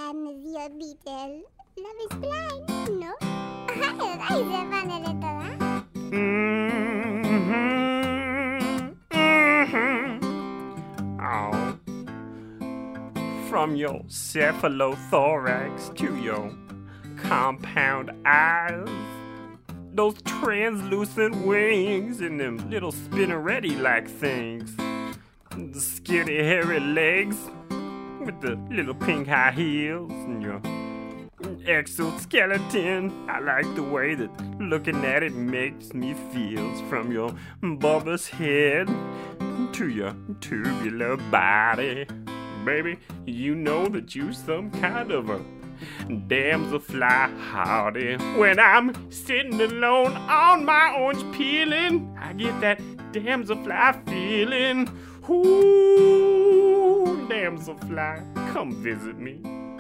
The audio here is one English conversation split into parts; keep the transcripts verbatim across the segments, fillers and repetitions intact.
am your little Love is Blind, no? Ay, se pone de toda. Mm-hmm. Mm-hmm. Oh. From your cephalothorax to your compound eyes, those translucent wings and them little spinneretti-like things, the skinny hairy legs with the little pink high heels and your exoskeleton. I like the way that looking at it makes me feel, from your bulbous head to your tubular body. Baby, you know that you some kind of a damselfly howdy. When I'm sitting alone on my orange peeling, I get that damselfly feeling. Ooh, damselfly, come visit me.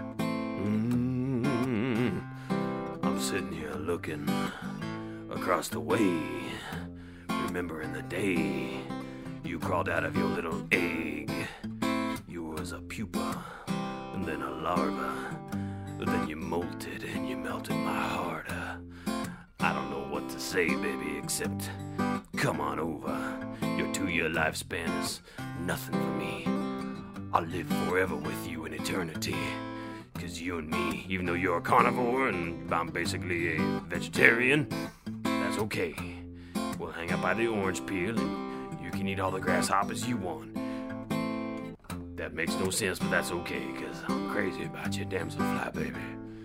Mm, I'm sitting here looking across the way, remembering the day you crawled out of your little egg. You was a pupa, and then a larva, and then you molted and you melted my heart. Uh, I don't know what to say, baby, except come on over. Your two-year lifespan is nothing for me. I'll live forever with you in eternity. Cause you and me, even though you're a carnivore and I'm basically a vegetarian, that's okay. We'll hang out by the orange peel and you can eat all the grasshoppers you want. That makes no sense, but that's okay, cause I'm crazy about you, damselfly, baby.